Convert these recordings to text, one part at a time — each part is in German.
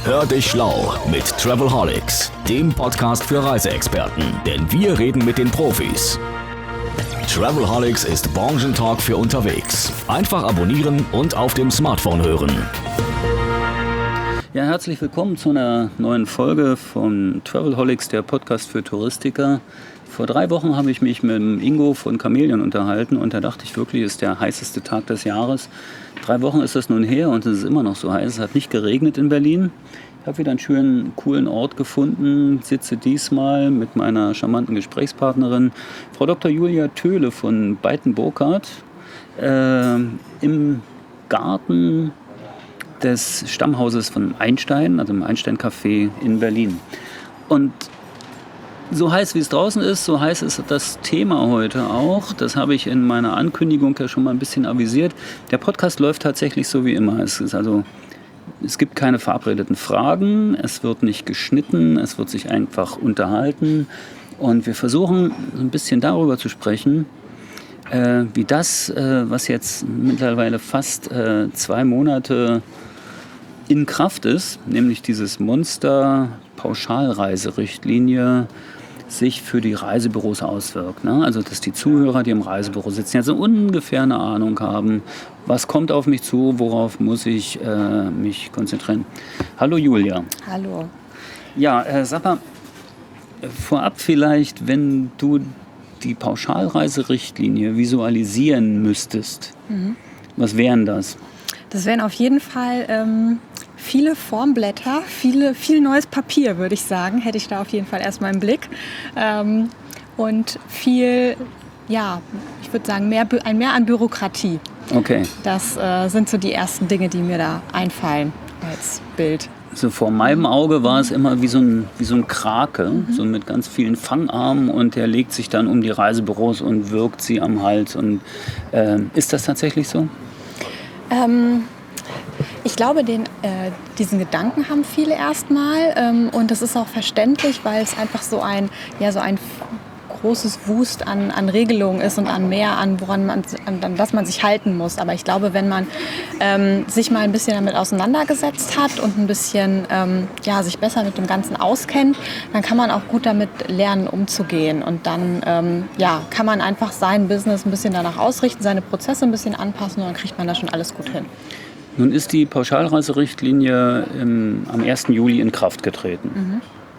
Hör dich schlau mit Travelholics, dem Podcast für Reiseexperten, denn wir reden mit den Profis. Travelholics ist Branchentalk für unterwegs. Einfach abonnieren und auf dem Smartphone hören. Ja, herzlich willkommen zu einer neuen Folge von Travelholics, der Podcast für Touristiker. Vor 3 Wochen habe ich mich mit dem Ingo von Chameleon unterhalten und da dachte ich wirklich, es ist der heißeste Tag des Jahres. 3 Wochen ist das nun her und es ist immer noch so heiß. Es hat nicht geregnet in Berlin. Ich habe wieder einen schönen, coolen Ort gefunden, sitze diesmal mit meiner charmanten Gesprächspartnerin, Frau Dr. Julia Töhle von Beiten-Burkhardt, im Garten des Stammhauses von Einstein, also im Einstein-Café in Berlin. Und so heiß wie es draußen ist, so heiß ist das Thema heute auch. Das habe ich in meiner Ankündigung ja schon mal ein bisschen avisiert. Der Podcast läuft tatsächlich so wie immer. Es gibt keine verabredeten Fragen, es wird nicht geschnitten, es wird sich einfach unterhalten. Und wir versuchen ein bisschen darüber zu sprechen, wie das, was jetzt mittlerweile fast 2 Monate in Kraft ist, nämlich dieses Monster-Pauschalreiserichtlinie, sich für die Reisebüros auswirkt. Ne? Also dass die Zuhörer, die im Reisebüro sitzen, jetzt so ungefähr eine Ahnung haben, was kommt auf mich zu, worauf muss ich mich konzentrieren. Hallo Julia. Hallo. Ja, sag mal, vorab vielleicht, wenn du die Pauschalreiserichtlinie visualisieren müsstest, was wären das? Das wären auf jeden Fall viele Formblätter, viel neues Papier, würde ich sagen, hätte ich da auf jeden Fall erstmal im Blick. Und viel, ja, ich würde sagen, mehr an Bürokratie. Okay. Das sind so die ersten Dinge, die mir da einfallen als Bild. So vor meinem Auge war es immer wie so ein Krake, so mit ganz vielen Fangarmen und der legt sich dann um die Reisebüros und wirkt sie am Hals. Und ist das tatsächlich so? Ich glaube, diesen Gedanken haben viele erstmal und das ist auch verständlich, weil es einfach so ein großes Wust an Regelungen ist und an das man sich halten muss. Aber ich glaube, wenn man sich mal ein bisschen damit auseinandergesetzt hat und ein bisschen sich besser mit dem Ganzen auskennt, dann kann man auch gut damit lernen, umzugehen. Und dann kann man einfach sein Business ein bisschen danach ausrichten, seine Prozesse ein bisschen anpassen und dann kriegt man da schon alles gut hin. Nun ist die Pauschalreiserichtlinie am 1. Juli in Kraft getreten.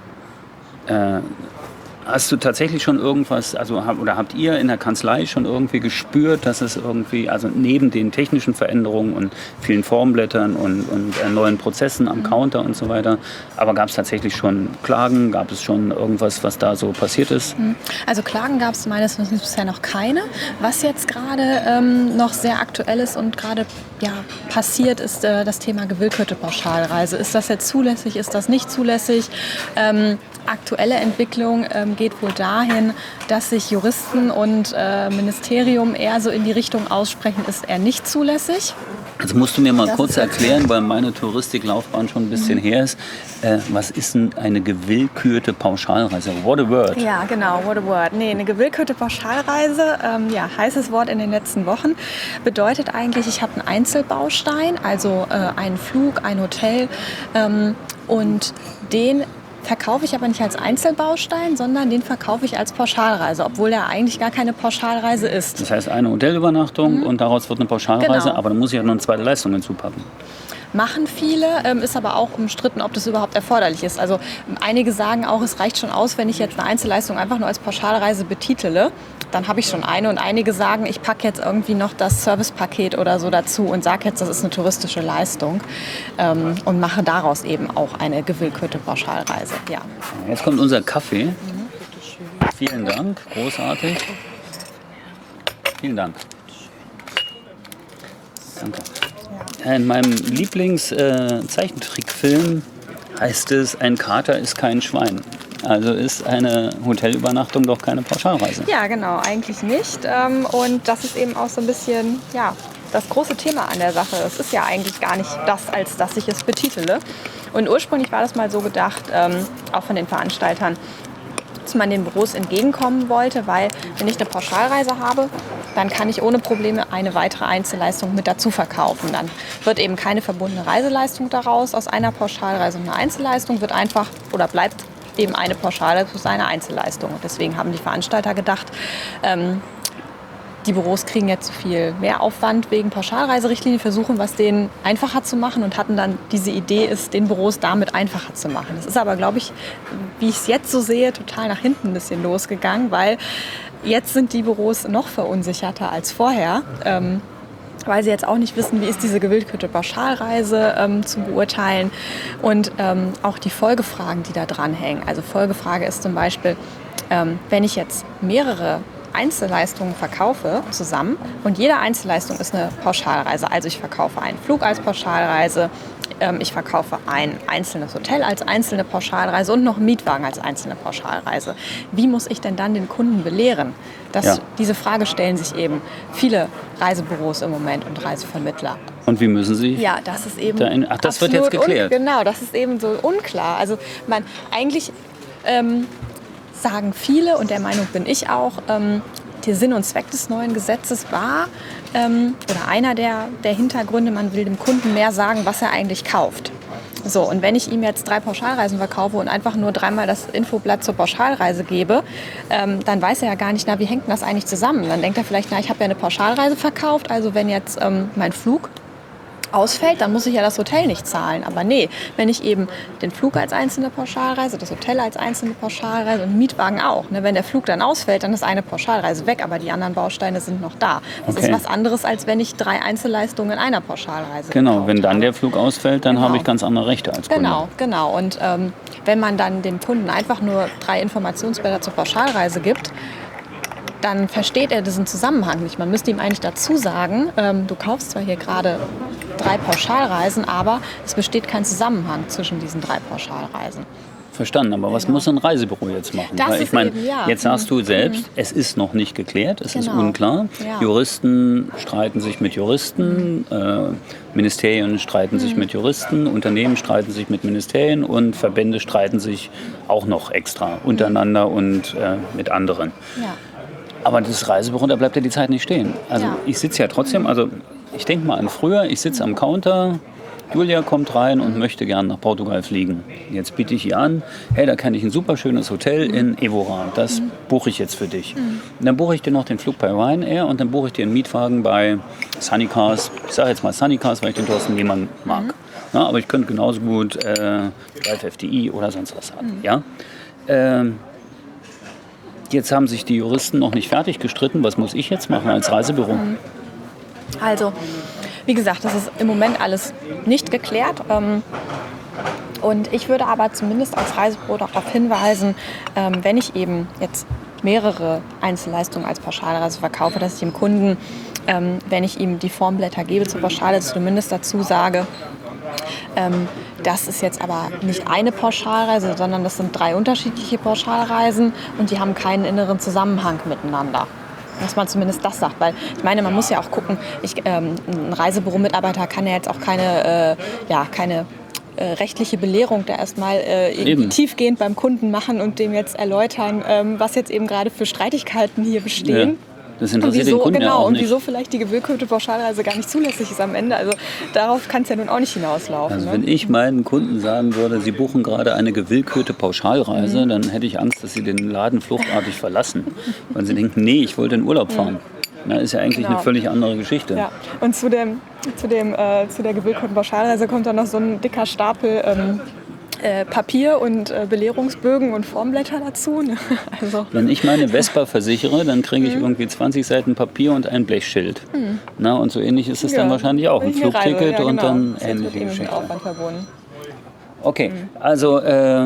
Hast du tatsächlich schon irgendwas, oder habt ihr in der Kanzlei schon irgendwie gespürt, dass es irgendwie, also neben den technischen Veränderungen und vielen Formblättern und neuen Prozessen am Counter und so weiter, aber gab es tatsächlich schon Klagen, gab es schon irgendwas, was da so passiert ist? Also Klagen gab es meines Wissens bisher noch keine. Was jetzt gerade noch sehr aktuell ist und gerade passiert, ist das Thema gewillkürte Pauschalreise. Ist das jetzt zulässig, ist das nicht zulässig? Aktuelle Entwicklung geht wohl dahin, dass sich Juristen und Ministerium eher so in die Richtung aussprechen, ist eher nicht zulässig. Jetzt musst du mir mal kurz erklären, weil meine Touristiklaufbahn schon ein bisschen her ist. Was ist denn eine gewillkürte Pauschalreise? What a word. Ja, genau, what a word. Nee, eine gewillkürte Pauschalreise, heißes Wort in den letzten Wochen, bedeutet eigentlich, ich habe einen Einzelbaustein, also einen Flug, ein Hotel und den verkaufe ich aber nicht als Einzelbaustein, sondern den verkaufe ich als Pauschalreise, obwohl er eigentlich gar keine Pauschalreise ist. Das heißt eine Hotelübernachtung und daraus wird eine Pauschalreise, genau. Aber dann muss ich ja noch eine zweite Leistung hinzupacken. Machen viele, ist aber auch umstritten, ob das überhaupt erforderlich ist. Also einige sagen auch, es reicht schon aus, wenn ich jetzt eine Einzelleistung einfach nur als Pauschalreise betitele. Dann habe ich schon eine. Und einige sagen, ich packe jetzt irgendwie noch das Servicepaket oder so dazu und sage jetzt, das ist eine touristische Leistung und mache daraus eben auch eine gewillkürte Pauschalreise. Ja. Jetzt kommt unser Kaffee. Vielen Dank, großartig. Vielen Dank. Danke. In meinem Lieblings-Zeichentrickfilm heißt es, ein Kater ist kein Schwein. Also ist eine Hotelübernachtung doch keine Pauschalreise. Ja, genau, eigentlich nicht. Und das ist eben auch so ein bisschen das große Thema an der Sache. Es ist ja eigentlich gar nicht das, als dass ich es betitele. Und ursprünglich war das mal so gedacht, auch von den Veranstaltern, dass man den Büros entgegenkommen wollte, weil wenn ich eine Pauschalreise habe, dann kann ich ohne Probleme eine weitere Einzelleistung mit dazu verkaufen. Dann wird eben keine verbundene Reiseleistung daraus aus einer Pauschalreise und einer Einzelleistung, wird einfach oder bleibt eben eine Pauschalreise plus eine Einzelleistung. Und deswegen haben die Veranstalter gedacht, die Büros kriegen jetzt viel Mehraufwand wegen Pauschalreiserichtlinie, versuchen, was denen einfacher zu machen und hatten dann diese Idee, es den Büros damit einfacher zu machen. Das ist aber, glaube ich, wie ich es jetzt so sehe, total nach hinten ein bisschen losgegangen, weil jetzt sind die Büros noch verunsicherter als vorher, weil sie jetzt auch nicht wissen, wie ist diese gewillkürte Pauschalreise zu beurteilen und auch die Folgefragen, die da dranhängen. Also Folgefrage ist zum Beispiel, wenn ich jetzt mehrere Einzelleistungen verkaufe zusammen und jede Einzelleistung ist eine Pauschalreise. Also ich verkaufe einen Flug als Pauschalreise, ich verkaufe ein einzelnes Hotel als einzelne Pauschalreise und noch einen Mietwagen als einzelne Pauschalreise. Wie muss ich denn dann den Kunden belehren? Diese Frage stellen sich eben viele Reisebüros im Moment und Reisevermittler. Und wie müssen Sie? Ja, das ist eben das wird jetzt geklärt. Genau, das ist eben so unklar. Also eigentlich sagen viele, und der Meinung bin ich auch, der Sinn und Zweck des neuen Gesetzes war, oder einer der Hintergründe, man will dem Kunden mehr sagen, was er eigentlich kauft. So, und wenn ich ihm jetzt 3 Pauschalreisen verkaufe und einfach nur 3-mal das Infoblatt zur Pauschalreise gebe, dann weiß er ja gar nicht, wie hängt denn das eigentlich zusammen? Dann denkt er vielleicht, ich habe ja eine Pauschalreise verkauft, also wenn jetzt mein Flug ausfällt, dann muss ich ja das Hotel nicht zahlen. Aber nee, wenn ich eben den Flug als einzelne Pauschalreise, das Hotel als einzelne Pauschalreise und den Mietwagen auch. Ne? Wenn der Flug dann ausfällt, dann ist eine Pauschalreise weg, aber die anderen Bausteine sind noch da. Das ist was anderes, als wenn ich 3 Einzelleistungen in einer Pauschalreise Genau, wenn dann der Flug ausfällt, dann habe ich ganz andere Rechte als Kunde. Genau. Und wenn man dann dem Kunden einfach nur 3 Informationsblätter zur Pauschalreise gibt, dann versteht er diesen Zusammenhang nicht. Man müsste ihm eigentlich dazu sagen, du kaufst zwar hier gerade 3 Pauschalreisen, aber es besteht kein Zusammenhang zwischen diesen 3 Pauschalreisen. Verstanden, aber was muss ein Reisebüro jetzt machen? Das Weil ich meine, eben, ja. Jetzt sagst du selbst, es ist noch nicht geklärt, es ist unklar. Ja. Juristen streiten sich mit Juristen, Ministerien streiten sich mit Juristen, Unternehmen streiten sich mit Ministerien und Verbände streiten sich auch noch extra untereinander und mit anderen. Ja. Aber das Reisebüro, da bleibt ja die Zeit nicht stehen. Also ich sitze ja trotzdem, also ich denke mal an früher, ich sitze am Counter, Julia kommt rein und möchte gerne nach Portugal fliegen. Jetzt biete ich ihr an, hey, da kann ich ein super schönes Hotel in Évora, das buche ich jetzt für dich. Und dann buche ich dir noch den Flug bei Ryanair und dann buche ich dir einen Mietwagen bei Sunnycars. Ich sage jetzt mal Sunnycars, weil ich den Thorsten Lehmann mag. Ja, aber ich könnte genauso gut Drive FDI oder sonst was haben. Ja? Jetzt haben sich die Juristen noch nicht fertig gestritten. Was muss ich jetzt machen als Reisebüro? Also, wie gesagt, das ist im Moment alles nicht geklärt. Und ich würde aber zumindest als Reisebüro darauf hinweisen, wenn ich eben jetzt mehrere Einzelleistungen als Pauschalreise verkaufe, dass ich dem Kunden, wenn ich ihm die Formblätter gebe zur Pauschalreise, zumindest dazu sage, das ist jetzt aber nicht eine Pauschalreise, sondern das sind 3 unterschiedliche Pauschalreisen und die haben keinen inneren Zusammenhang miteinander. Dass man zumindest das sagt, weil ich meine, man muss ja auch gucken, ein Reisebüro-Mitarbeiter kann ja jetzt auch keine rechtliche Belehrung da erstmal tiefgehend beim Kunden machen und dem jetzt erläutern, was jetzt eben gerade für Streitigkeiten hier bestehen. Ja. Das interessiert den Kunden ja auch nicht. Und wieso vielleicht die gewillkürte Pauschalreise gar nicht zulässig ist am Ende. Also darauf kann es ja nun auch nicht hinauslaufen. Also wenn ich meinen Kunden sagen würde, sie buchen gerade eine gewillkürte Pauschalreise, dann hätte ich Angst, dass sie den Laden fluchtartig verlassen. Weil sie denken, nee, ich wollte in Urlaub fahren. Das ist ja eigentlich eine völlig andere Geschichte. Ja. Und zu der gewillkürten Pauschalreise kommt dann noch so ein dicker Stapel Papier und Belehrungsbögen und Formblätter dazu. Ne? Also. Wenn ich meine Vespa versichere, dann kriege ich irgendwie 20 Seiten Papier und ein Blechschild. Na, und so ähnlich ist es dann wahrscheinlich auch. Ein Flugticket und dann ähnliche Geschichte. Aufwand verbunden. Okay, also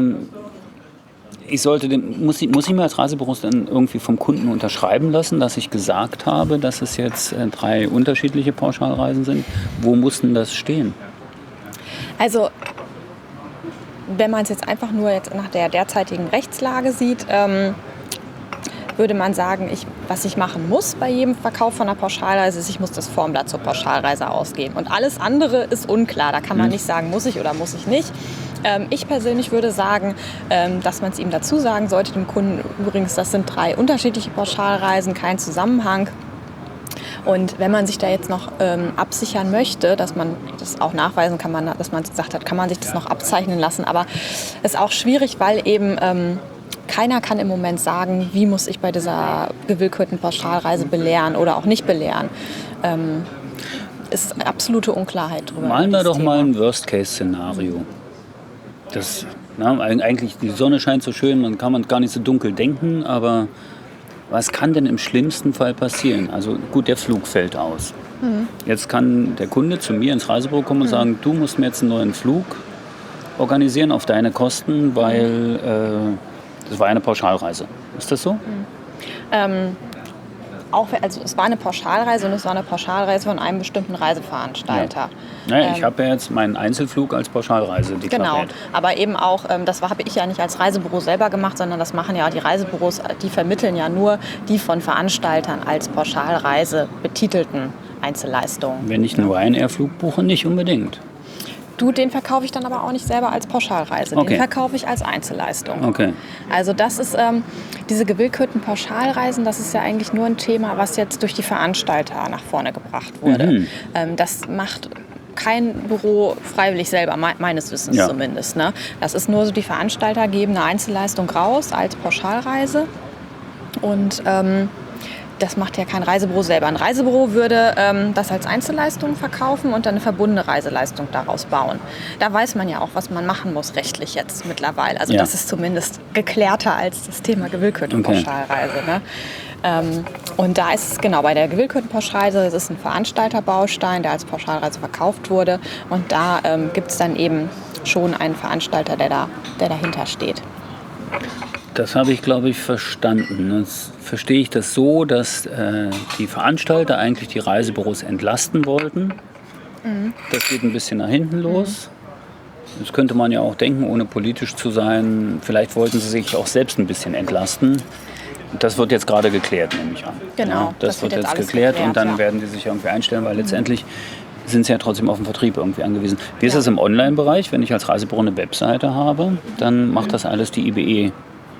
muss ich mir als Reisebüro dann irgendwie vom Kunden unterschreiben lassen, dass ich gesagt habe, dass es jetzt 3 unterschiedliche Pauschalreisen sind. Wo muss denn das stehen? Also wenn man es jetzt einfach nur jetzt nach der derzeitigen Rechtslage sieht, würde man sagen, was ich machen muss bei jedem Verkauf von einer Pauschalreise, ist, ich muss das Formblatt zur Pauschalreise ausgeben. Und alles andere ist unklar. Da kann man nicht sagen, muss ich oder muss ich nicht. Ich persönlich würde sagen, dass man es ihm dazu sagen sollte, dem Kunden übrigens, das sind 3 unterschiedliche Pauschalreisen, kein Zusammenhang. Und wenn man sich da jetzt noch absichern möchte, dass man das auch nachweisen kann, dass man gesagt hat, kann man sich das noch abzeichnen lassen. Aber es ist auch schwierig, weil eben keiner kann im Moment sagen, wie muss ich bei dieser gewillkürten Pauschalreise belehren oder auch nicht belehren. Ist absolute Unklarheit drüber. Malen wir doch mal ein Worst-Case-Szenario. Eigentlich, die Sonne scheint so schön, man kann gar nicht so dunkel denken, aber was kann denn im schlimmsten Fall passieren? Also gut, der Flug fällt aus. Jetzt kann der Kunde zu mir ins Reisebüro kommen und sagen, du musst mir jetzt einen neuen Flug organisieren auf deine Kosten, weil das war eine Pauschalreise. Ist das so? Also es war eine Pauschalreise und es war eine Pauschalreise von einem bestimmten Reiseveranstalter. Ja. Naja, ich habe ja jetzt meinen Einzelflug als Pauschalreise deklariert. Genau, aber eben auch, das habe ich ja nicht als Reisebüro selber gemacht, sondern das machen ja die Reisebüros, die vermitteln ja nur die von Veranstaltern als Pauschalreise betitelten Einzelleistungen. Wenn ich einen Ryanair-Flug buche, nicht unbedingt. Den verkaufe ich dann aber auch nicht selber als Pauschalreise. Okay. Den verkaufe ich als Einzelleistung. Okay. Also das ist, diese gewillkürten Pauschalreisen, das ist ja eigentlich nur ein Thema, was jetzt durch die Veranstalter nach vorne gebracht wurde. Das macht kein Büro freiwillig selber, meines Wissens zumindest. Ne? Das ist nur so, die Veranstalter geben eine Einzelleistung raus als Pauschalreise. Und das macht ja kein Reisebüro selber. Ein Reisebüro würde das als Einzelleistung verkaufen und dann eine verbundene Reiseleistung daraus bauen. Da weiß man ja auch, was man machen muss rechtlich jetzt mittlerweile. Also das ist zumindest geklärter als das Thema gewillkürte Pauschalreise. Ne? Und da ist es genau bei der gewillkürten Pauschalreise, das ist ein Veranstalterbaustein, der als Pauschalreise verkauft wurde. Und da gibt es dann eben schon einen Veranstalter, der dahinter steht. Das habe ich, glaube ich, verstanden. Jetzt verstehe ich das so, dass die Veranstalter eigentlich die Reisebüros entlasten wollten. Das geht ein bisschen nach hinten los. Das könnte man ja auch denken, ohne politisch zu sein. Vielleicht wollten sie sich auch selbst ein bisschen entlasten. Das wird jetzt gerade geklärt, nehme ich an. Genau. Ja, das wird jetzt geklärt und dann werden die sich irgendwie einstellen, weil letztendlich sind sie ja trotzdem auf den Vertrieb irgendwie angewiesen. Wie ist das im Online-Bereich? Wenn ich als Reisebüro eine Webseite habe, dann macht das alles die IBE.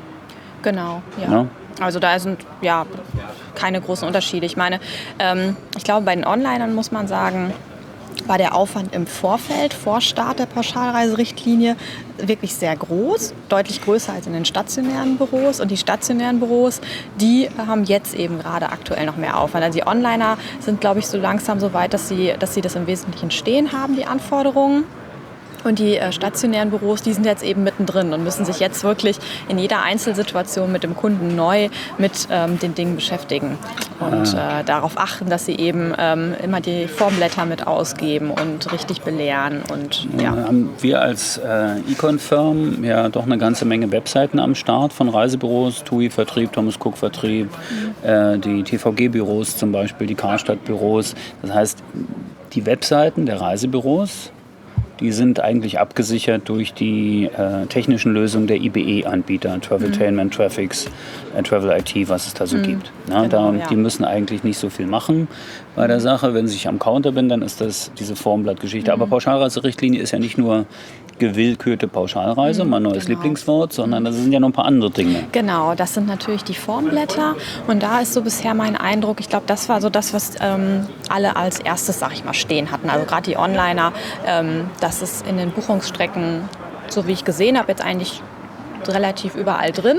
Genau, ja. Also da sind keine großen Unterschiede. Ich meine, ich glaube, bei den Onlinern muss man sagen, war der Aufwand im Vorfeld, vor Start der Pauschalreiserichtlinie, wirklich sehr groß, deutlich größer als in den stationären Büros. Und die stationären Büros, die haben jetzt eben gerade aktuell noch mehr Aufwand. Also die Onliner sind, glaube ich, so langsam so weit, dass sie das im Wesentlichen stehen haben, die Anforderungen. Und die stationären Büros, die sind jetzt eben mittendrin und müssen sich jetzt wirklich in jeder Einzelsituation mit dem Kunden neu mit den Dingen beschäftigen und darauf achten, dass sie eben immer die Formblätter mit ausgeben und richtig belehren. Und, haben wir als Econ-Firm ja doch eine ganze Menge Webseiten am Start von Reisebüros, TUI Vertrieb, Thomas Cook Vertrieb, die TVG-Büros zum Beispiel, die Karstadt-Büros. Das heißt, die Webseiten der Reisebüros, die sind eigentlich abgesichert durch die technischen Lösungen der IBE-Anbieter, Traveltainment, Traffics, Travel IT, was es da so gibt. Die müssen eigentlich nicht so viel machen bei der Sache. Wenn ich am Counter bin, dann ist das diese Formblattgeschichte. Aber Pauschalreiserichtlinie ist ja nicht nur gewillkürte Pauschalreise, mein neues Lieblingswort, sondern das sind ja noch ein paar andere Dinge. Genau, das sind natürlich die Formblätter und da ist so bisher mein Eindruck, ich glaube, das war so das, was alle als erstes, sag ich mal, stehen hatten. Also gerade die Onliner, das ist in den Buchungsstrecken, so wie ich gesehen habe, jetzt eigentlich relativ überall drin.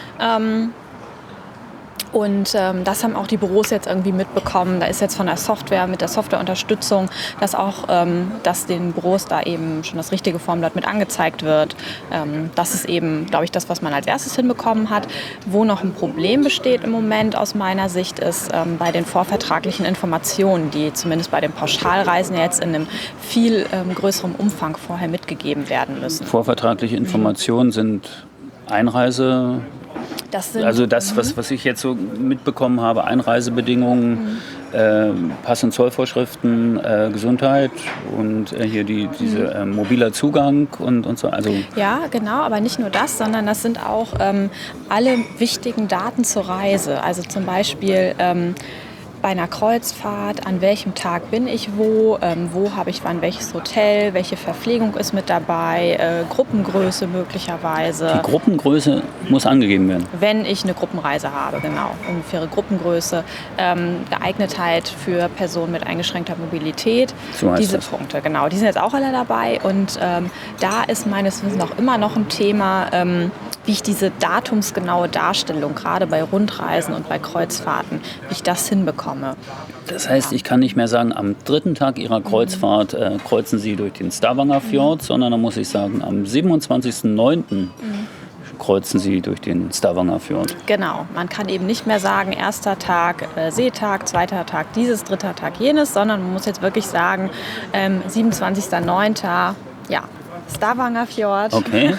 Und das haben auch die Büros jetzt irgendwie mitbekommen. Da ist jetzt von der Software, mit der Softwareunterstützung, dass den Büros da eben schon das richtige Formblatt mit angezeigt wird. Das ist eben, glaube ich, das, was man als erstes hinbekommen hat. Wo noch ein Problem besteht im Moment aus meiner Sicht, ist bei den vorvertraglichen Informationen, die zumindest bei den Pauschalreisen jetzt in einem viel größeren Umfang vorher mitgegeben werden müssen. Vorvertragliche Informationen sind Einreise. Also das, was ich jetzt so mitbekommen habe, Einreisebedingungen, Pass- und Zollvorschriften, Gesundheit und hier diese mobiler Zugang und so. Also ja, genau, aber nicht nur das, sondern das sind auch alle wichtigen Daten zur Reise. Also zum Beispiel bei einer Kreuzfahrt, an welchem Tag bin ich wo habe ich wann welches Hotel, welche Verpflegung ist mit dabei, Gruppengröße möglicherweise. Die Gruppengröße Muss angegeben werden. Wenn ich eine Gruppenreise habe, genau. Ungefähre Gruppengröße, Geeignetheit für Personen mit eingeschränkter Mobilität. So heißt diese das. Punkte, genau. Die sind jetzt auch alle dabei. Und da ist meines Wissens auch immer noch ein Thema, wie ich diese datumsgenaue Darstellung, gerade bei Rundreisen und bei Kreuzfahrten, wie ich das hinbekomme. Das heißt, ich kann nicht mehr sagen, am 3. Tag Ihrer Kreuzfahrt kreuzen Sie durch den Stavanger Fjord, sondern dann muss ich sagen, am 27.09. kreuzen Sie durch den Stavanger Fjord. Genau, man kann eben nicht mehr sagen, erster Tag Seetag, zweiter Tag dieses, dritter Tag jenes, sondern man muss jetzt wirklich sagen, 27.09. ja, Stavanger Fjord, Okay.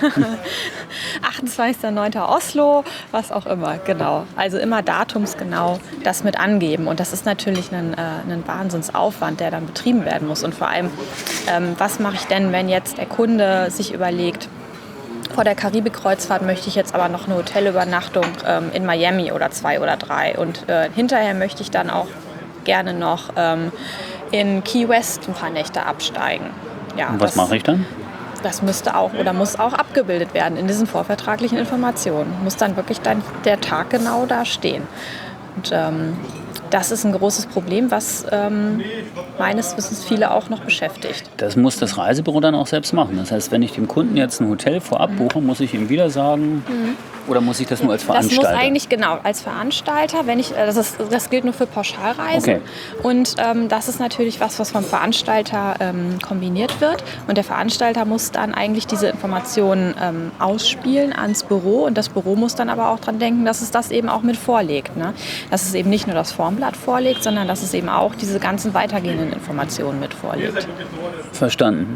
28.09. Oslo, was auch immer, genau. Also immer datumsgenau das mit angeben. Und das ist natürlich ein Wahnsinnsaufwand, der dann betrieben werden muss. Und vor allem, was mache ich denn, wenn jetzt der Kunde sich überlegt, vor der Karibik-Kreuzfahrt möchte ich jetzt aber noch eine Hotelübernachtung in Miami oder 2 oder 3. Und hinterher möchte ich dann auch gerne noch in Key West ein paar Nächte absteigen. Ja, Und was mache ich dann? Das müsste auch oder muss auch abgebildet werden in diesen vorvertraglichen Informationen. Muss dann wirklich der Tag genau da stehen. Und das ist ein großes Problem, was meines Wissens viele auch noch beschäftigt. Das muss das Reisebüro dann auch selbst machen. Das heißt, wenn ich dem Kunden jetzt ein Hotel vorab buche, muss ich ihm wieder sagen, oder muss ich das nur als Veranstalter? Das muss eigentlich, genau, als Veranstalter, das gilt nur für Pauschalreisen. Okay. Und das ist natürlich was vom Veranstalter kombiniert wird. Und der Veranstalter muss dann eigentlich diese Informationen ausspielen ans Büro. Und das Büro muss dann aber auch dran denken, dass es das eben auch mit vorlegt. Ne? Dass es eben nicht nur das Formblatt vorlegt, sondern dass es eben auch diese ganzen weitergehenden Informationen mit vorlegt. Verstanden.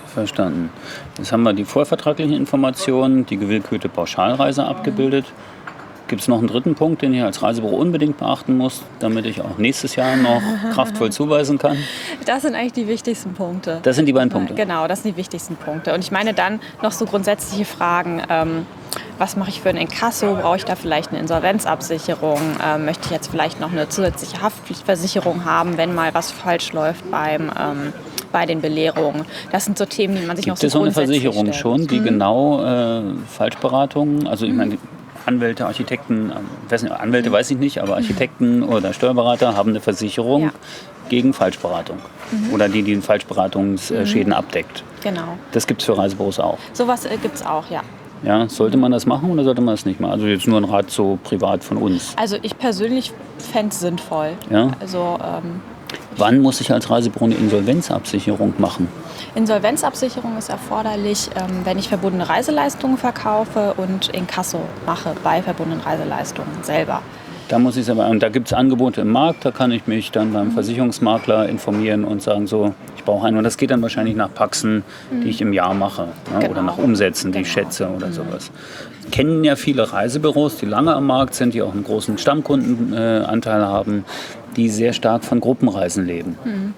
Jetzt haben wir die vorvertraglichen Informationen, die gewillkürte Pauschalreise abgebildet. Gibt es noch einen dritten Punkt, den ich als Reisebüro unbedingt beachten muss, damit ich auch nächstes Jahr noch kraftvoll zuweisen kann? Das sind eigentlich die wichtigsten Punkte. Das sind die beiden Punkte? Genau, das sind die wichtigsten Punkte. Und ich meine dann noch so grundsätzliche Fragen, was mache ich für ein Inkasso? Brauche ich da vielleicht eine Insolvenzabsicherung? Möchte ich jetzt vielleicht noch eine zusätzliche Haftpflichtversicherung haben, wenn mal was falsch läuft bei den Belehrungen? Das sind so Themen, die man sich noch so grundsätzlich Gibt es so eine Versicherung schon, die genau Falschberatungen, also ich meine, Anwälte, Architekten, Anwälte weiß ich nicht, aber Architekten oder Steuerberater haben eine Versicherung gegen Falschberatung oder die den Falschberatungsschäden abdeckt. Genau. Das gibt es für Reisebüros auch. Sowas gibt es auch, ja. Ja, sollte man das machen oder sollte man das nicht machen? Also jetzt nur ein Rat so privat von uns. Also ich persönlich fände es sinnvoll. Ja? Also, wann muss ich als Reisebüro eine Insolvenzabsicherung machen? Insolvenzabsicherung ist erforderlich, wenn ich verbundene Reiseleistungen verkaufe und Inkasso mache bei verbundenen Reiseleistungen selber. Da muss ich aber, und da gibt es Angebote im Markt, da kann ich mich dann beim Versicherungsmakler informieren und sagen, so, ich brauche einen. Und das geht dann wahrscheinlich nach Paxen, die ich im Jahr mache, ne? Genau. Oder nach Umsätzen, die ich schätze oder sowas. Kennen ja viele Reisebüros, die lange am Markt sind, die auch einen großen Stammkundenanteil haben, die sehr stark von Gruppenreisen leben.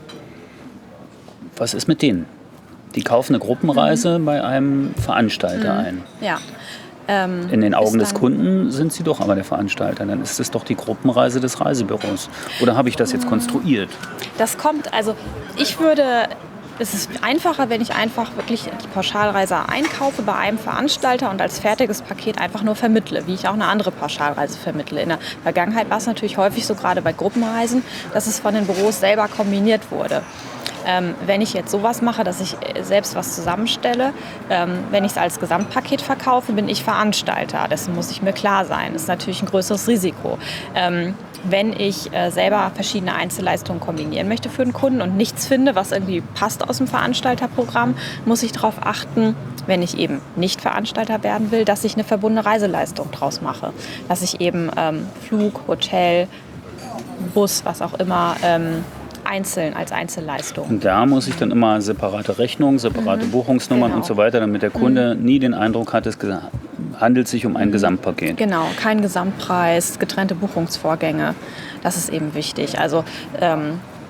Was ist mit denen? Die kaufen eine Gruppenreise bei einem Veranstalter ein. Ja. In den Augen des Kunden sind sie doch aber der Veranstalter. Dann ist es doch die Gruppenreise des Reisebüros. Oder habe ich das jetzt konstruiert? Das kommt, also es ist einfacher, wenn ich einfach wirklich die Pauschalreise einkaufe bei einem Veranstalter und als fertiges Paket einfach nur vermittle, wie ich auch eine andere Pauschalreise vermittle. In der Vergangenheit war es natürlich häufig so, gerade bei Gruppenreisen, dass es von den Büros selber kombiniert wurde. Wenn ich jetzt sowas mache, dass ich selbst was zusammenstelle, wenn ich es als Gesamtpaket verkaufe, bin ich Veranstalter. Dessen muss ich mir klar sein. Das ist natürlich ein größeres Risiko. Wenn ich selber verschiedene Einzelleistungen kombinieren möchte für den Kunden und nichts finde, was irgendwie passt aus dem Veranstalterprogramm, muss ich darauf achten, wenn ich eben nicht Veranstalter werden will, dass ich eine verbundene Reiseleistung draus mache. Dass ich eben Flug, Hotel, Bus, was auch immer, einzeln als Einzelleistung. Und da muss ich dann immer separate Rechnungen, separate Buchungsnummern und so weiter, damit der Kunde nie den Eindruck hat, es handelt sich um ein Gesamtpaket. Genau, kein Gesamtpreis, getrennte Buchungsvorgänge. Das ist eben wichtig. Also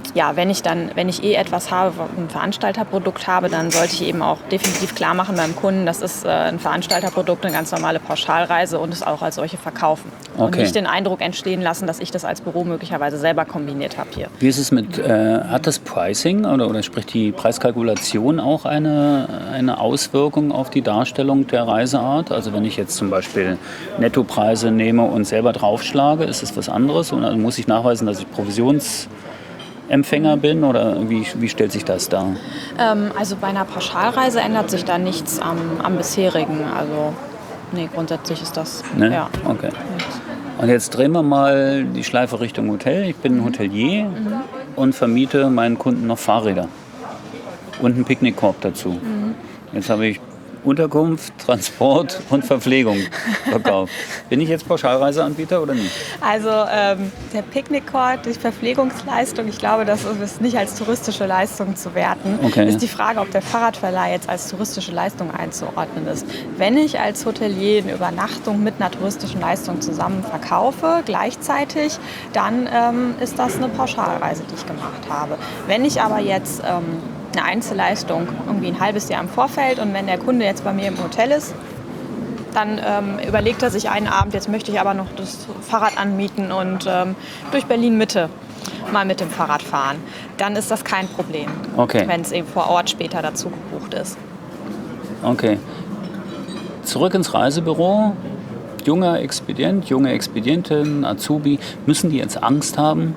wenn ich etwas habe, ein Veranstalterprodukt habe, dann sollte ich eben auch definitiv klar machen beim Kunden, das ist ein Veranstalterprodukt, eine ganz normale Pauschalreise und es auch als solche verkaufen. Okay. Und nicht den Eindruck entstehen lassen, dass ich das als Büro möglicherweise selber kombiniert habe hier. Wie ist es mit, hat das Pricing oder sprich die Preiskalkulation auch eine Auswirkung auf die Darstellung der Reiseart? Also wenn ich jetzt zum Beispiel Nettopreise nehme und selber draufschlage, ist das was anderes? Und muss ich nachweisen, dass ich Provisionsempfänger bin oder wie stellt sich das dar? Also bei einer Pauschalreise ändert sich da nichts am bisherigen. Also nee, grundsätzlich ist das. Ne? Ja. Okay. Und jetzt drehen wir mal die Schleife Richtung Hotel. Ich bin ein Hotelier und vermiete meinen Kunden noch Fahrräder und einen Picknickkorb dazu. Jetzt habe ich Unterkunft, Transport und Verpflegung verkauft. Bin ich jetzt Pauschalreiseanbieter oder nicht? Also der Picknickkorb, die Verpflegungsleistung, ich glaube, das ist nicht als touristische Leistung zu werten. Okay. Ist die Frage, ob der Fahrradverleih jetzt als touristische Leistung einzuordnen ist. Wenn ich als Hotelier eine Übernachtung mit einer touristischen Leistung zusammen verkaufe, gleichzeitig, dann ist das eine Pauschalreise, die ich gemacht habe. Wenn ich aber jetzt eine Einzelleistung irgendwie ein halbes Jahr im Vorfeld und wenn der Kunde jetzt bei mir im Hotel ist, dann überlegt er sich einen Abend, jetzt möchte ich aber noch das Fahrrad anmieten und durch Berlin-Mitte mal mit dem Fahrrad fahren. Dann ist das kein Problem, Okay. wenn es eben vor Ort später dazu gebucht ist. Okay. Zurück ins Reisebüro. Junger Expedient, junge Expedientin, Azubi. Müssen die jetzt Angst haben?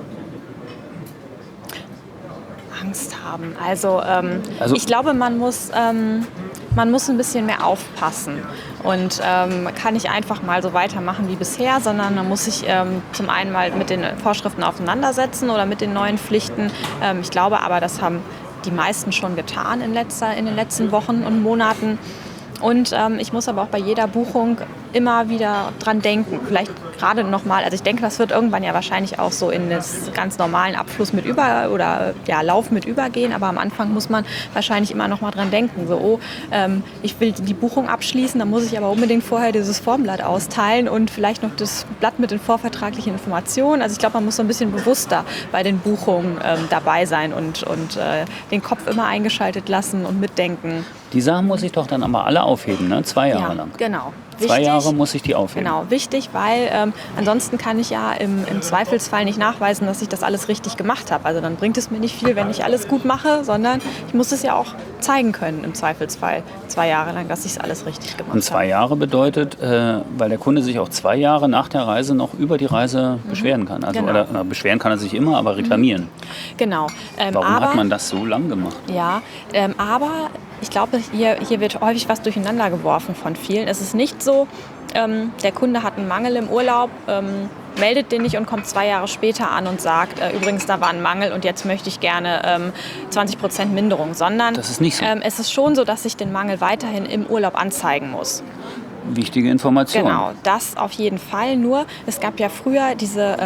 Angst haben. Also ich glaube, man muss ein bisschen mehr aufpassen und kann nicht einfach mal so weitermachen wie bisher, sondern man muss sich zum einen mal mit den Vorschriften auseinandersetzen oder mit den neuen Pflichten. Ich glaube aber, das haben die meisten schon getan in den letzten Wochen und Monaten. Und ich muss aber auch bei jeder Buchung immer wieder dran denken. Vielleicht gerade nochmal, also ich denke, das wird irgendwann ja wahrscheinlich auch so in das ganz normalen Abfluss mit Lauf mit übergehen. Aber am Anfang muss man wahrscheinlich immer noch mal dran denken. So, ich will die Buchung abschließen, dann muss ich aber unbedingt vorher dieses Formblatt austeilen und vielleicht noch das Blatt mit den vorvertraglichen Informationen. Also ich glaube, man muss so ein bisschen bewusster bei den Buchungen dabei sein und den Kopf immer eingeschaltet lassen und mitdenken. Die Sachen muss ich doch dann aber alle aufheben, ne? 2 Jahre lang. Genau. 2 Jahre muss ich die aufheben. Genau, wichtig, weil ansonsten kann ich ja im Zweifelsfall nicht nachweisen, dass ich das alles richtig gemacht habe. Also dann bringt es mir nicht viel, wenn ich alles gut mache, sondern ich muss es ja auch zeigen können im Zweifelsfall 2 Jahre lang, dass ich es alles richtig gemacht habe. Und 2 Jahre bedeutet, weil der Kunde sich auch 2 Jahre nach der Reise noch über die Reise beschweren kann. Also, Genau. oder beschweren kann er sich immer, aber reklamieren. Genau. Warum hat man das so lang gemacht? Ja, aber ich glaube, hier wird häufig was durcheinander geworfen von vielen. Es ist nicht so, der Kunde hat einen Mangel im Urlaub, meldet den nicht und kommt 2 Jahre später an und sagt, übrigens, da war ein Mangel und jetzt möchte ich gerne 20% Minderung. Sondern Das ist nicht so. Es ist schon so, dass ich den Mangel weiterhin im Urlaub anzeigen muss. Wichtige Information. Genau, das auf jeden Fall. Nur, es gab ja früher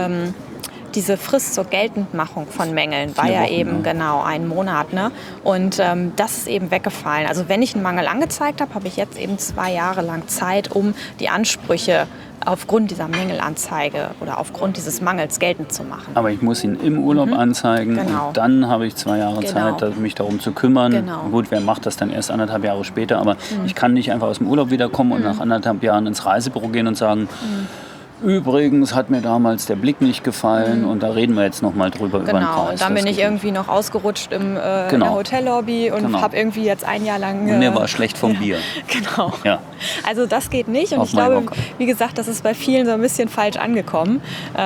diese Frist zur Geltendmachung von Mängeln, war 4 ja Wochen, eben ne? genau 1 Monat. Ne? Und das ist eben weggefallen. Also wenn ich einen Mangel angezeigt habe, habe ich jetzt eben 2 Jahre lang Zeit, um die Ansprüche aufgrund dieser Mängelanzeige oder aufgrund dieses Mangels geltend zu machen. Aber ich muss ihn im Urlaub anzeigen Genau. und dann habe ich 2 Jahre Genau. Zeit, mich darum zu kümmern. Genau. Gut, wer macht das dann erst 1,5 Jahre später, aber ich kann nicht einfach aus dem Urlaub wiederkommen und nach 1,5 Jahren ins Reisebüro gehen und sagen, übrigens hat mir damals der Blick nicht gefallen und da reden wir jetzt noch mal drüber über den Genau, Preis. und dann Das bin ich geht irgendwie noch ausgerutscht in der Genau. Hotellobby und Genau. habe irgendwie jetzt 1 Jahr lang... nicht. Und mir war schlecht vom Bier. Genau. Ja. Also das geht nicht und Auf ich glaube, Mallorca. wie gesagt, das ist bei vielen so ein bisschen falsch angekommen.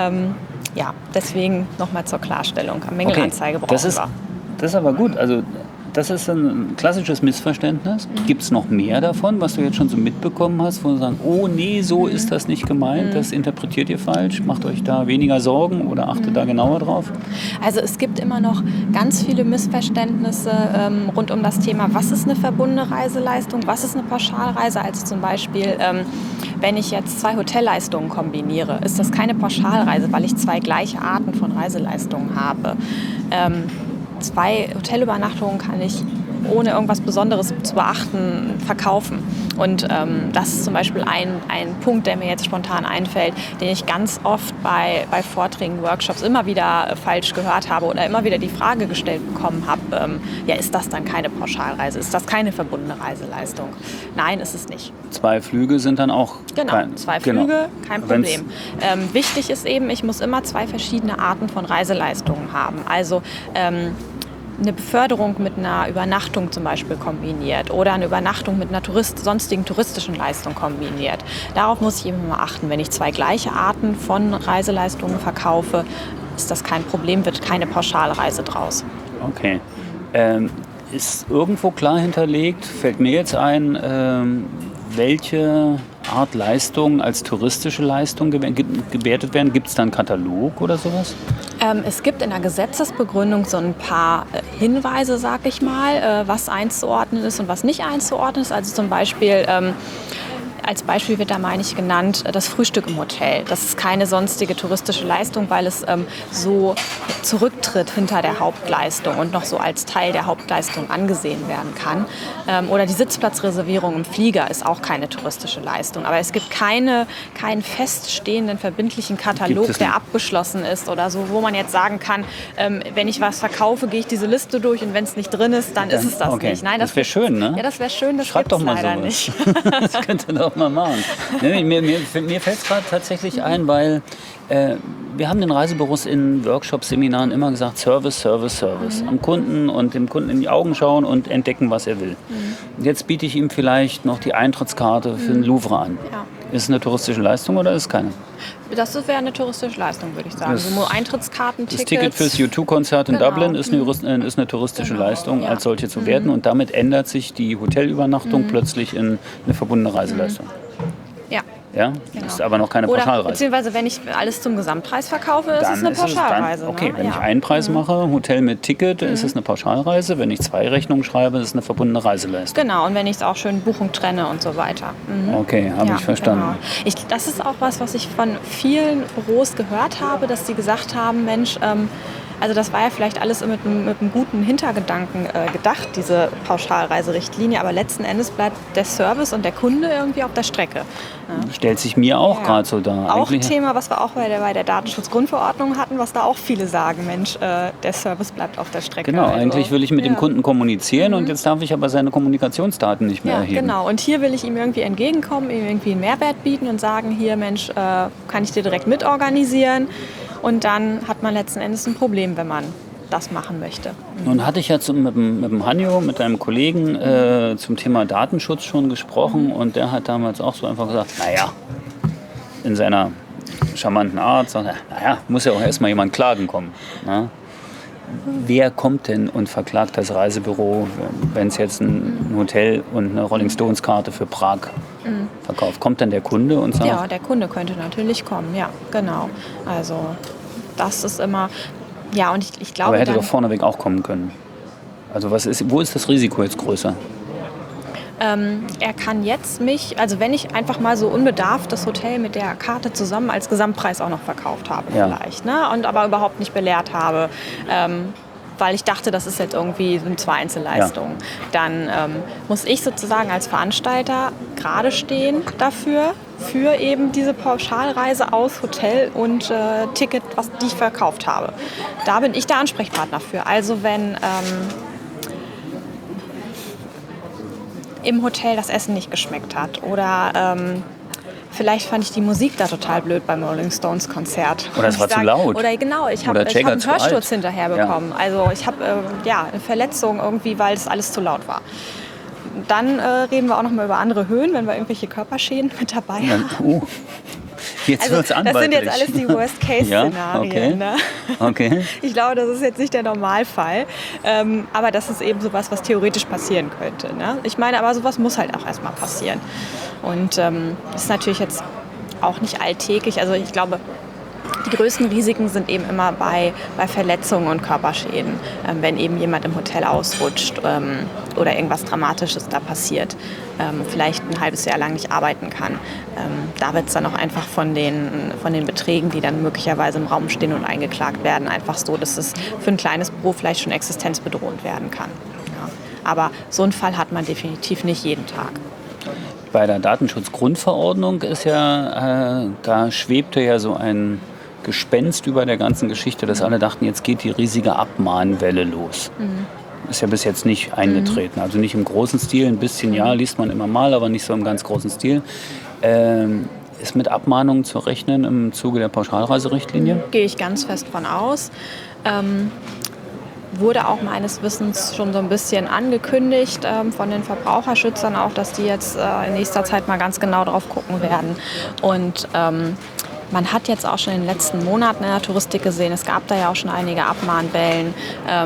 Ja, deswegen nochmal zur Klarstellung. Mängelanzeige brauchen das ist wir. aber gut. Also das ist ein klassisches Missverständnis. Gibt es noch mehr davon, was du jetzt schon so mitbekommen hast, wo du sagst, oh nee, so ist das nicht gemeint, das interpretiert ihr falsch, macht euch da weniger Sorgen oder achtet da genauer drauf? Also es gibt immer noch ganz viele Missverständnisse rund um das Thema, was ist eine verbundene Reiseleistung, was ist eine Pauschalreise. Also zum Beispiel, wenn ich jetzt 2 Hotelleistungen kombiniere, ist das keine Pauschalreise, weil ich 2 gleiche Arten von Reiseleistungen habe. 2 Hotelübernachtungen kann ich ohne irgendwas Besonderes zu beachten, verkaufen. Und das ist zum Beispiel ein Punkt, der mir jetzt spontan einfällt, den ich ganz oft bei Vorträgen, Workshops immer wieder falsch gehört habe oder immer wieder die Frage gestellt bekommen habe, ja, ist das dann keine Pauschalreise? Ist das keine verbundene Reiseleistung? Nein, ist es nicht. 2 Flüge sind dann auch... Genau, 2 Flüge, kein Problem. Wichtig ist eben, ich muss immer 2 verschiedene Arten von Reiseleistungen haben. Also eine Beförderung mit einer Übernachtung zum Beispiel kombiniert oder eine Übernachtung mit einer sonstigen touristischen Leistung kombiniert. Darauf muss ich eben mal achten. Wenn ich 2 gleiche Arten von Reiseleistungen verkaufe, ist das kein Problem, wird keine Pauschalreise draus. Okay. Ist irgendwo klar hinterlegt, fällt mir jetzt ein, welche Art Leistung als touristische Leistung gewertet werden? Gibt es da einen Katalog oder sowas? Es gibt in der Gesetzesbegründung so ein paar Hinweise, sag ich mal, was einzuordnen ist und was nicht einzuordnen ist. Also zum Beispiel... Als Beispiel wird da, meine ich, genannt, das Frühstück im Hotel. Das ist keine sonstige touristische Leistung, weil es so zurücktritt hinter der Hauptleistung und noch so als Teil der Hauptleistung angesehen werden kann. Oder die Sitzplatzreservierung im Flieger ist auch keine touristische Leistung. Aber es gibt keinen feststehenden, verbindlichen Katalog, der abgeschlossen ist oder so, wo man jetzt sagen kann, wenn ich was verkaufe, gehe ich diese Liste durch und wenn es nicht drin ist, dann ist es das nicht. Nein, das wäre schön, ne? Ja, das wäre schön, das Schreib doch mal leider sowas. nicht. Das könnte doch mal machen. Mir fällt es gerade tatsächlich ein, weil wir haben den Reisebüros in Workshops, Seminaren immer gesagt, Service, Service, Service. Am Kunden und dem Kunden in die Augen schauen und entdecken, was er will. Jetzt biete ich ihm vielleicht noch die Eintrittskarte für den Louvre an. Ja. Ist es eine touristische Leistung oder ist es keine? Das wäre eine touristische Leistung, würde ich sagen. So Eintrittskarten, das Ticket fürs U2-Konzert in Dublin ist eine touristische Leistung als solche zu werten. Und damit ändert sich die Hotelübernachtung plötzlich in eine verbundene Reiseleistung. Ja. Ja? Genau. Ist aber noch keine Pauschalreise. Oder beziehungsweise, wenn ich alles zum Gesamtpreis verkaufe, ist es eine Pauschalreise. Okay, wenn ich einen Preis mache, Hotel mit Ticket, ist es eine Pauschalreise. Wenn ich 2 Rechnungen schreibe, ist es eine verbundene Reiseleistung. Genau, und wenn ich es auch schön Buchung trenne und so weiter. Okay, habe ich verstanden. Genau. Das ist auch was ich von vielen Büros gehört habe, dass sie gesagt haben, Mensch, also das war ja vielleicht alles mit einem guten Hintergedanken gedacht, diese Pauschalreiserichtlinie, aber letzten Endes bleibt der Service und der Kunde irgendwie auf der Strecke. Ja. Stellt sich mir auch gerade so dar. Auch ein Thema, was wir auch bei der Datenschutzgrundverordnung hatten, was da auch viele sagen, Mensch, der Service bleibt auf der Strecke. Genau, eigentlich will ich mit dem Kunden kommunizieren und jetzt darf ich aber seine Kommunikationsdaten nicht mehr erheben. Genau, und hier will ich ihm irgendwie entgegenkommen, ihm irgendwie einen Mehrwert bieten und sagen, hier Mensch, kann ich dir direkt mitorganisieren. Und dann hat man letzten Endes ein Problem, wenn man das machen möchte. Nun hatte ich ja mit dem Hanjo, mit einem Kollegen zum Thema Datenschutz schon gesprochen und der hat damals auch so einfach gesagt, naja, in seiner charmanten Art, sagt er, naja, muss ja auch erstmal jemand klagen kommen. Na? Wer kommt denn und verklagt das Reisebüro, wenn es jetzt ein Hotel und eine Rolling Stones Karte für Prag verkauft? Kommt dann der Kunde und sagt? Ja, der Kunde könnte natürlich kommen, ja, genau. Also das ist immer, ja, und ich glaube... Aber er hätte doch vorneweg auch kommen können. Also wo ist das Risiko jetzt größer? Er kann jetzt also wenn ich einfach mal so unbedarft das Hotel mit der Karte zusammen als Gesamtpreis auch noch verkauft habe vielleicht, ne? Und aber überhaupt nicht belehrt habe, weil ich dachte, das ist jetzt irgendwie sind 2 Einzelleistungen. Ja. Dann muss ich sozusagen als Veranstalter gerade stehen dafür, für eben diese Pauschalreise aus Hotel und Ticket, die ich verkauft habe. Da bin ich der Ansprechpartner für. Also wenn... im Hotel das Essen nicht geschmeckt hat oder vielleicht fand ich die Musik da total blöd beim Rolling Stones Konzert. Oder es war zu laut. Oder genau, ich habe einen Hörsturz hinterher bekommen. Ja. Also ich habe eine Verletzung irgendwie, weil es alles zu laut war. Dann reden wir auch noch mal über andere Höhen, wenn wir irgendwelche Körperschäden mit dabei haben. Jetzt wird's das sind jetzt alles die Worst-Case-Szenarien. Ja? Okay. Ne? Okay. Ich glaube, das ist jetzt nicht der Normalfall. Aber das ist eben sowas, was theoretisch passieren könnte. Ne? Ich meine, aber sowas muss halt auch erstmal passieren. Und ist natürlich jetzt auch nicht alltäglich. Also ich glaube, die größten Risiken sind eben immer bei Verletzungen und Körperschäden, wenn eben jemand im Hotel ausrutscht oder irgendwas Dramatisches da passiert, vielleicht ein halbes Jahr lang nicht arbeiten kann. Da wird es dann auch einfach von den Beträgen, die dann möglicherweise im Raum stehen und eingeklagt werden, einfach so, dass es für ein kleines Büro vielleicht schon existenzbedrohend werden kann. Ja. Aber so einen Fall hat man definitiv nicht jeden Tag. Bei der Datenschutzgrundverordnung ist ja, da schwebte ja so ein Gespenst über der ganzen Geschichte, dass alle dachten, jetzt geht die riesige Abmahnwelle los. Ist ja bis jetzt nicht eingetreten. Also nicht im großen Stil, ein bisschen ja, liest man immer mal, aber nicht so im ganz großen Stil. Ist mit Abmahnungen zu rechnen im Zuge der Pauschalreiserichtlinie? Gehe ich ganz fest von aus. Wurde auch meines Wissens schon so ein bisschen angekündigt von den Verbraucherschützern auch, dass die jetzt in nächster Zeit mal ganz genau drauf gucken werden. Und man hat jetzt auch schon in den letzten Monaten in der Touristik gesehen, es gab da ja auch schon einige Abmahnwellen,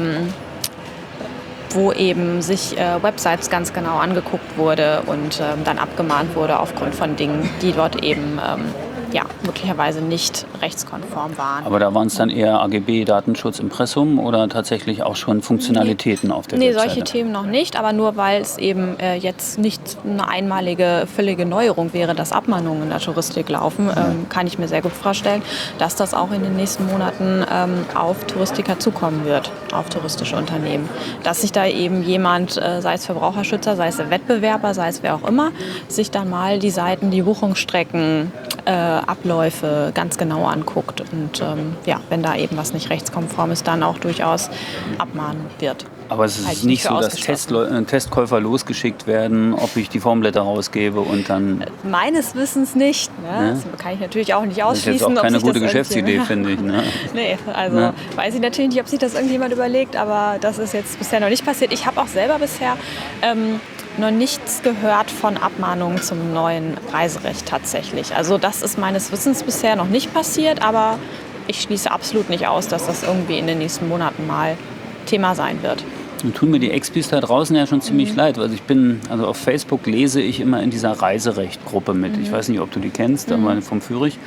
wo eben sich Websites ganz genau angeguckt wurde und dann abgemahnt wurde aufgrund von Dingen, die dort eben möglicherweise nicht rechtskonform waren. Aber da waren es dann eher AGB, Datenschutz, Impressum oder tatsächlich auch schon Funktionalitäten auf der Webseite? Nee, solche Themen noch nicht, aber nur weil es eben jetzt nicht eine einmalige, völlige Neuerung wäre, dass Abmahnungen in der Touristik laufen, kann ich mir sehr gut vorstellen, dass das auch in den nächsten Monaten auf Touristiker zukommen wird, auf touristische Unternehmen. Dass sich da eben jemand, sei es Verbraucherschützer, sei es der Wettbewerber, sei es wer auch immer, sich dann mal die Seiten, die Buchungsstrecken, Abläufe ganz genau anguckt und wenn da eben was nicht rechtskonform ist, dann auch durchaus abmahnen wird. Aber es ist nicht so, dass Testkäufer losgeschickt werden, ob ich die Formblätter rausgebe und dann... Meines Wissens nicht. Ne? Das kann ich natürlich auch nicht ausschließen. Das ist jetzt auch keine gute Geschäftsidee, finde ich. Ne? Nee, also weiß ich natürlich nicht, ob sich das irgendjemand überlegt, aber das ist jetzt bisher noch nicht passiert. Ich habe auch selber bisher noch nichts gehört von Abmahnungen zum neuen Reiserecht tatsächlich. Also das ist meines Wissens bisher noch nicht passiert, aber ich schließe absolut nicht aus, dass das irgendwie in den nächsten Monaten mal Thema sein wird. Nun tun mir die Expis da draußen ja schon ziemlich leid. Also auf Facebook lese ich immer in dieser Reiserecht-Gruppe mit. Ich weiß nicht, ob du die kennst, aber vom Fürich.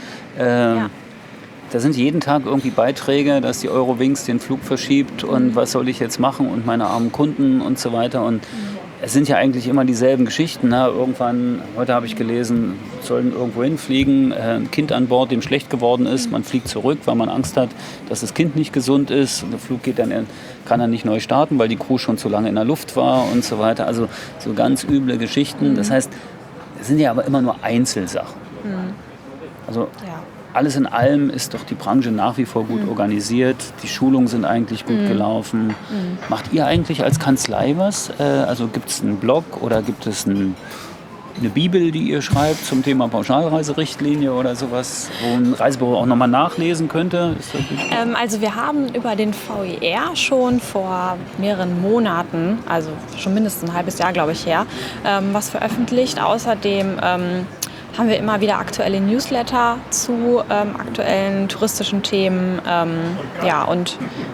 Da sind jeden Tag irgendwie Beiträge, dass die Eurowings den Flug verschiebt und was soll ich jetzt machen und meine armen Kunden und so weiter. Und es sind ja eigentlich immer dieselben Geschichten. Ne? Irgendwann, heute habe ich gelesen, sollen irgendwo hinfliegen, ein Kind an Bord, dem schlecht geworden ist. Man fliegt zurück, weil man Angst hat, dass das Kind nicht gesund ist. Und der Flug kann dann nicht neu starten, weil die Crew schon zu lange in der Luft war und so weiter. Also so ganz üble Geschichten. Das heißt, es sind ja aber immer nur Einzelsachen. Also alles in allem ist doch die Branche nach wie vor gut organisiert. Die Schulungen sind eigentlich gut gelaufen. Macht ihr eigentlich als Kanzlei was? Also gibt es einen Blog oder gibt es eine Bibel, die ihr schreibt zum Thema Pauschalreiserichtlinie oder sowas, wo ein Reisebüro auch nochmal nachlesen könnte? Also wir haben über den VIR schon vor mehreren Monaten, also schon mindestens ein halbes Jahr, glaube ich, her, was veröffentlicht. Außerdem haben wir immer wieder aktuelle Newsletter zu aktuellen touristischen Themen. Und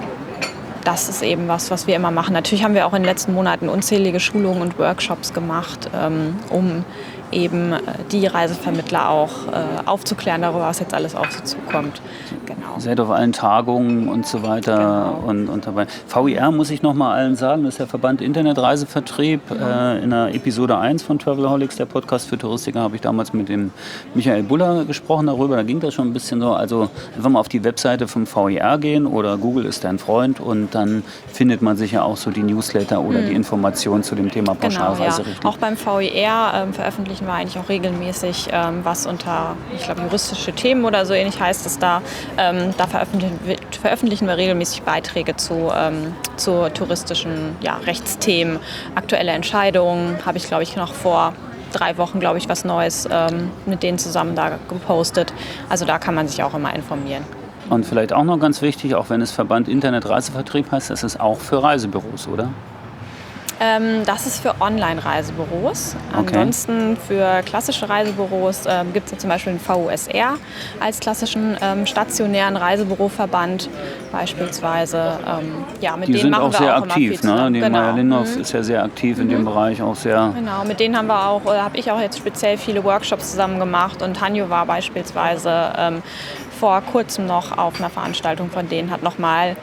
das ist eben was wir immer machen. Natürlich haben wir auch in den letzten Monaten unzählige Schulungen und Workshops gemacht, um eben die Reisevermittler auch aufzuklären darüber, was jetzt alles auf sie zukommt. Genau. Ihr seid auf allen Tagungen und so weiter und dabei. VIR muss ich noch mal allen sagen, das ist der Verband Internetreisevertrieb. In der Episode 1 von Travelholics, der Podcast für Touristiker, habe ich damals mit dem Michael Buller gesprochen darüber. Da ging das schon ein bisschen so. Also einfach mal auf die Webseite vom VIR gehen oder Google ist dein Freund und dann findet man sicher auch so die Newsletter oder die Informationen zu dem Thema Pauschalreiserichtlinie. Auch beim VIR veröffentlichen wir eigentlich auch regelmäßig was unter, ich glaube, juristische Themen oder so ähnlich heißt es da. Da veröffentlichen wir regelmäßig Beiträge zu touristischen Rechtsthemen, aktuelle Entscheidungen. Habe ich, glaube ich, noch vor 3 Wochen, glaube ich, was Neues mit denen zusammen da gepostet. Also da kann man sich auch immer informieren. Und vielleicht auch noch ganz wichtig, auch wenn es Verband Internetreisevertrieb heißt, das ist auch für Reisebüros, oder? Das ist für Online-Reisebüros. Ansonsten für klassische Reisebüros gibt es ja zum Beispiel den VUSR als klassischen stationären Reisebüroverband beispielsweise. Mit die denen sind machen auch wir sehr auch aktiv. Immer Die Maja Lindhoff ist ja sehr aktiv in dem Bereich, auch sehr. Genau, mit denen habe ich auch jetzt speziell viele Workshops zusammen gemacht und Hanjo war beispielsweise vor kurzem noch auf einer Veranstaltung von denen, hat nochmal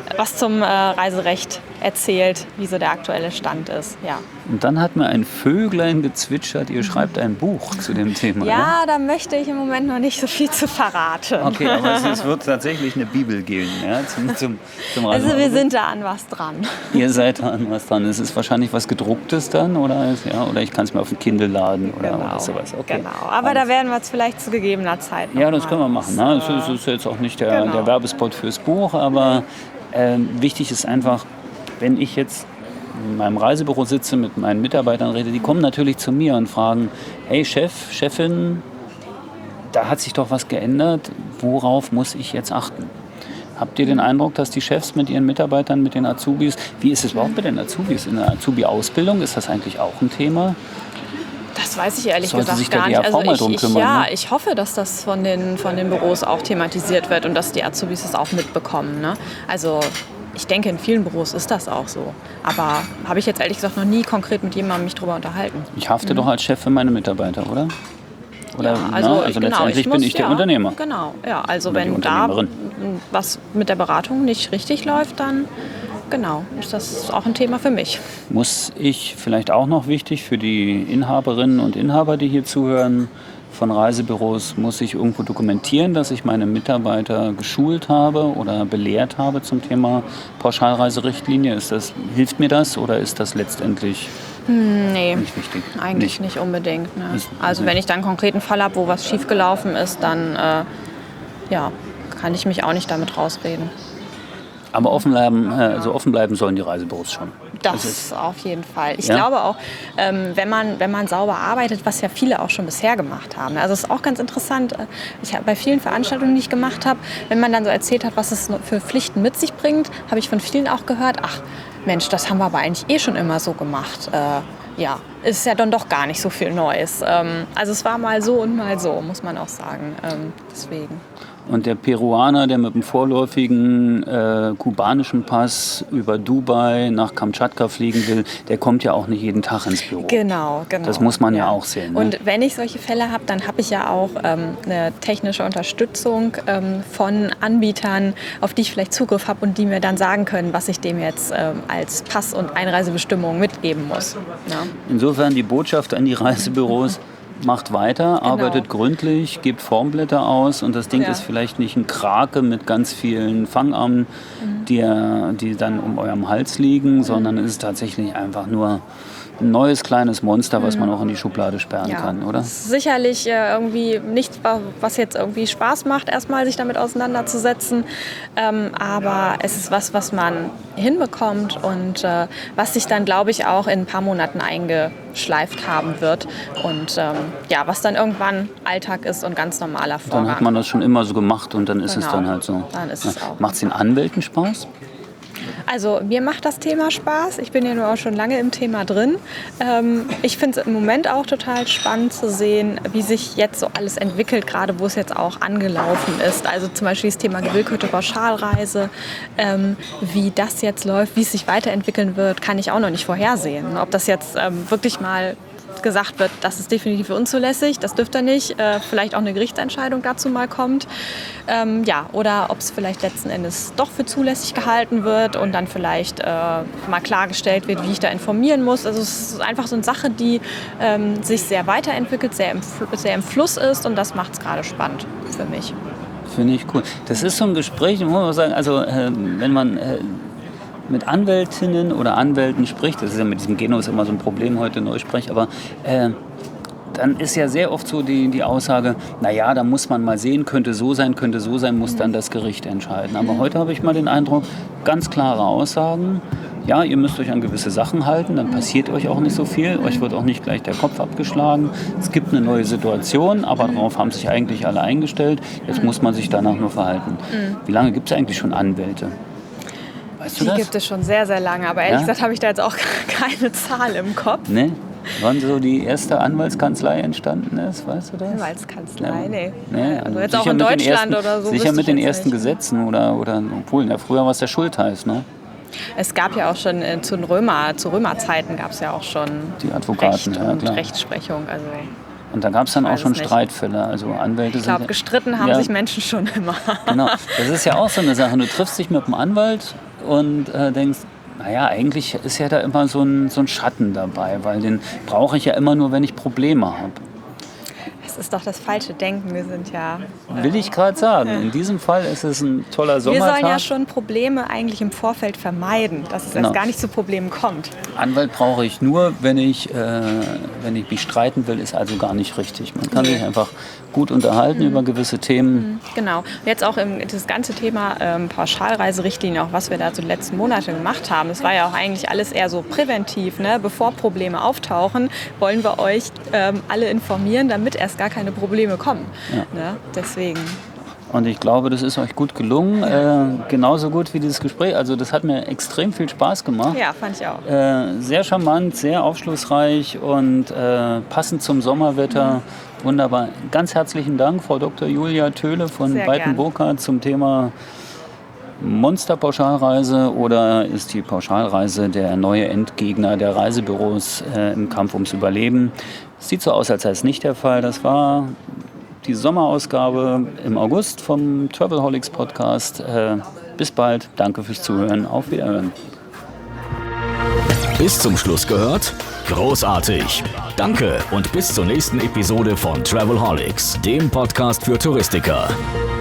was zum Reiserecht erzählt, wie so der aktuelle Stand ist. Ja. Und dann hat mir ein Vöglein gezwitschert, ihr schreibt ein Buch zu dem Thema. Ja, da möchte ich im Moment noch nicht so viel zu verraten. Okay, aber es wird tatsächlich eine Bibel geben, ja, zum Also wir sind da an was dran. Ihr seid da an was dran. Es ist wahrscheinlich was Gedrucktes dann, oder ich kann es mir auf dem Kindle laden oder sowas. Okay. Genau, aber da werden wir es vielleicht zu gegebener Zeit noch Ja, das können wir machen. Ne? Das ist jetzt auch nicht der Werbespot fürs Buch, aber wichtig ist einfach, wenn ich jetzt in meinem Reisebüro sitze, mit meinen Mitarbeitern rede, die kommen natürlich zu mir und fragen, hey Chef, Chefin, da hat sich doch was geändert, worauf muss ich jetzt achten? Habt ihr den Eindruck, dass die Chefs mit ihren Mitarbeitern, mit den Azubis, wie ist es überhaupt mit den Azubis? In der Azubi-Ausbildung ist das eigentlich auch ein Thema? Das weiß ich ehrlich Sollte gesagt sich gar der nicht. DRV mal drum kümmern, ja, ne? ich hoffe, dass das von den Büros auch thematisiert wird und dass die Azubis das auch mitbekommen. Ne? Also ich denke, in vielen Büros ist das auch so. Aber habe ich jetzt ehrlich gesagt noch nie konkret mit jemandem mich drüber unterhalten. Ich hafte doch als Chef für meine Mitarbeiter, oder? Oder ja, also letztendlich bin ich der Unternehmer. Genau, ja. Also Oder wenn da was mit der Beratung nicht richtig läuft, dann ist das auch ein Thema für mich. Muss ich vielleicht auch noch wichtig für die Inhaberinnen und Inhaber, die hier zuhören, von Reisebüros, muss ich irgendwo dokumentieren, dass ich meine Mitarbeiter geschult habe oder belehrt habe zum Thema Pauschalreiserichtlinie? Hilft mir das oder ist das letztendlich nicht wichtig? Eigentlich nicht unbedingt. Ne? Also wenn ich dann einen konkreten Fall habe, wo was schiefgelaufen ist, dann kann ich mich auch nicht damit rausreden. Aber offen bleiben sollen die Reisebüros schon. Das auf jeden Fall. Ich glaube auch, wenn man sauber arbeitet, was ja viele auch schon bisher gemacht haben. Also es ist auch ganz interessant, ich habe bei vielen Veranstaltungen, die ich gemacht habe, wenn man dann so erzählt hat, was es für Pflichten mit sich bringt, habe ich von vielen auch gehört, ach Mensch, das haben wir aber eigentlich schon immer so gemacht. Ist ja dann doch gar nicht so viel Neues. Also es war mal so und mal so, muss man auch sagen. Deswegen. Und der Peruaner, der mit dem vorläufigen kubanischen Pass über Dubai nach Kamtschatka fliegen will, der kommt ja auch nicht jeden Tag ins Büro. Genau. Das muss man ja auch sehen. Ne? Und wenn ich solche Fälle habe, dann habe ich ja auch eine technische Unterstützung von Anbietern, auf die ich vielleicht Zugriff habe und die mir dann sagen können, was ich dem jetzt als Pass- und Einreisebestimmung mitgeben muss. Ja. Insofern die Botschaft an die Reisebüros: Macht weiter, arbeitet gründlich, gebt Formblätter aus und das Ding ist vielleicht nicht ein Krake mit ganz vielen Fangarmen, die dann um eurem Hals liegen, sondern es ist tatsächlich einfach nur ein neues kleines Monster, was man auch in die Schublade sperren kann, oder? Das ist sicherlich irgendwie nichts, was jetzt irgendwie Spaß macht, erstmal sich damit auseinanderzusetzen. Aber es ist was man hinbekommt und was sich dann, glaube ich, auch in ein paar Monaten eingeschleift haben wird. Und was dann irgendwann Alltag ist und ganz normaler Vorgang. Dann hat man das schon immer so gemacht und dann ist es dann halt so. Dann ist es auch. Macht es den Anwälten Spaß? Also mir macht das Thema Spaß. Ich bin ja nur auch schon lange im Thema drin. Ich finde es im Moment auch total spannend zu sehen, wie sich jetzt so alles entwickelt, gerade wo es jetzt auch angelaufen ist. Also zum Beispiel das Thema gewillkürte Pauschalreise. Wie das jetzt läuft, wie es sich weiterentwickeln wird, kann ich auch noch nicht vorhersehen. Ob das jetzt wirklich mal gesagt wird, das ist definitiv unzulässig, das dürft ihr nicht, vielleicht auch eine Gerichtsentscheidung dazu mal kommt. Oder ob es vielleicht letzten Endes doch für zulässig gehalten wird und dann vielleicht mal klargestellt wird, wie ich da informieren muss. Also es ist einfach so eine Sache, die sich sehr weiterentwickelt, sehr im Fluss ist und das macht es gerade spannend für mich. Finde ich cool. Das ist so ein Gespräch, muss man sagen, also wenn man mit Anwältinnen oder Anwälten spricht, das ist ja mit diesem Genus immer so ein Problem heute, Neusprech, aber dann ist ja sehr oft so die Aussage, naja, da muss man mal sehen, könnte so sein, muss dann das Gericht entscheiden. Aber heute habe ich mal den Eindruck, ganz klare Aussagen, ja, ihr müsst euch an gewisse Sachen halten, dann passiert euch auch nicht so viel, euch wird auch nicht gleich der Kopf abgeschlagen. Es gibt eine neue Situation, aber darauf haben sich eigentlich alle eingestellt, jetzt muss man sich danach nur verhalten. Wie lange gibt es eigentlich schon Anwälte? Weißt du das? Die gibt es schon sehr, sehr lange, aber ehrlich gesagt habe ich da jetzt auch keine Zahl im Kopf. Ne? Wann so die erste Anwaltskanzlei entstanden ist, weißt du das? Anwaltskanzlei, nee. Also jetzt auch in Deutschland oder so. Sicher mit den ersten Gesetzen oder in Polen. Ja, früher war es der Schultheiß, ne? Es gab ja auch schon zu Römerzeiten gab es ja auch schon die Advokaten, Recht und Rechtsprechung. Also Und da gab es dann auch weiß schon es nicht. Streitfälle. Also Anwälte Ich glaube, gestritten haben sich Menschen schon immer. Genau, das ist ja auch so eine Sache. Du triffst dich mit einem Anwalt und denkst, naja, eigentlich ist ja da immer so ein Schatten dabei, weil den brauche ich ja immer nur, wenn ich Probleme habe. Das ist doch das falsche Denken. Wir sind ja... Will ich gerade sagen. In diesem Fall ist es ein toller Wir Sommertag. sollen ja schon Probleme eigentlich im Vorfeld vermeiden, dass es Genau. erst gar nicht zu Problemen kommt. Anwalt brauche ich nur, wenn ich mich streiten will, ist also gar nicht richtig. Man kann sich einfach gut unterhalten über gewisse Themen. Genau. Jetzt auch das ganze Thema Pauschalreiserichtlinie, auch was wir da so die letzten Monate gemacht haben. Es war ja auch eigentlich alles eher so präventiv, ne? Bevor Probleme auftauchen, wollen wir euch alle informieren, damit erst gar keine Probleme kommen. Ja. Ne? Deswegen. Und ich glaube, das ist euch gut gelungen. Genauso gut wie dieses Gespräch. Also das hat mir extrem viel Spaß gemacht. Ja, fand ich auch. Sehr charmant, sehr aufschlussreich und passend zum Sommerwetter. Wunderbar. Ganz herzlichen Dank, Frau Dr. Julia Töhle von Sehr Beiten-Burkhardt zum Thema Monster-Pauschalreise oder ist die Pauschalreise der neue Endgegner der Reisebüros im Kampf ums Überleben. Sieht so aus, als sei es nicht der Fall. Das war die Sommerausgabe im August vom Travelholics Podcast. Bis bald. Danke fürs Zuhören. Auf Wiederhören. Bis zum Schluss gehört? Großartig! Danke und bis zur nächsten Episode von Travelholics, dem Podcast für Touristiker.